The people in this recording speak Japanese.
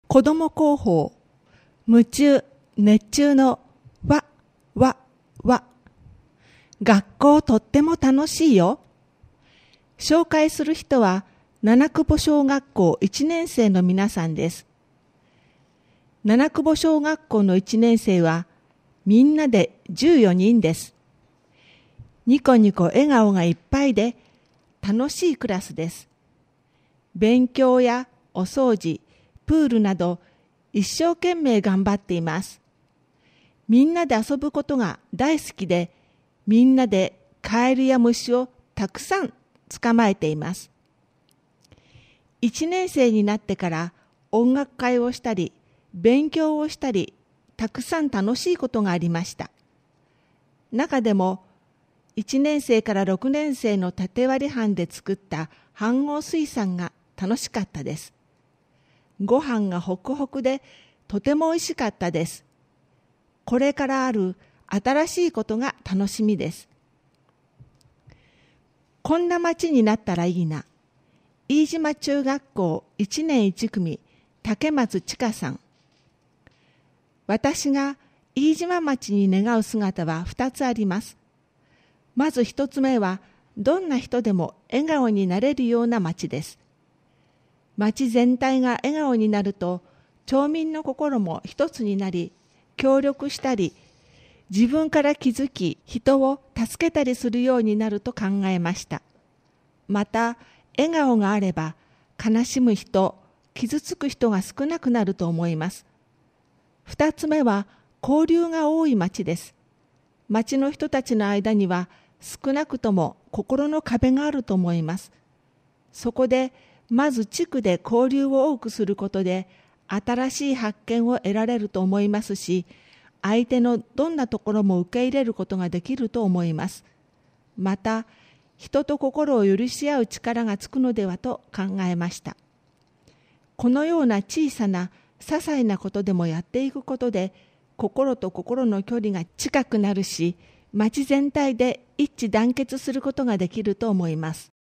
子ども広報、夢中、熱中のわ、わ、わ。学校とっても楽しいよ。紹介する人は、七久保小学校1年生の皆さんです。七久保小学校の1年生は、みんなで14人です。ニコニコ笑顔がいっぱいで、楽しいクラスです。勉強やお掃除、プールなど一生懸命頑張っています。みんなで遊ぶことが大好きで、みんなでカエルや虫をたくさん捕まえています。1年生になってから音楽会をしたり、勉強をしたり、たくさん楽しいことがありました。中でも、1年生から6年生の縦割り班で作った飯盒水産が楽しかったです。ご飯がホクホクでとても美味しかったです。これからある新しいことが楽しみです。こんな町になったらいいな。飯島中学校1年1組竹松千佳さん。私が飯島町に願う姿は2つあります。まず1つ目は、どんな人でも笑顔になれるような町です。町全体が笑顔になると、町民の心も一つになり、協力したり、自分から気づき、人を助けたりするようになると考えました。また、笑顔があれば、悲しむ人、傷つく人が少なくなると思います。二つ目は、交流が多い町です。町の人たちの間には、少なくとも心の壁があると思います。そこで、まず地区で交流を多くすることで、新しい発見を得られると思いますし、相手のどんなところも受け入れることができると思います。また、人と心を許し合う力がつくのではと考えました。このような小さな些細なことでもやっていくことで、心と心の距離が近くなるし、町全体で一致団結することができると思います。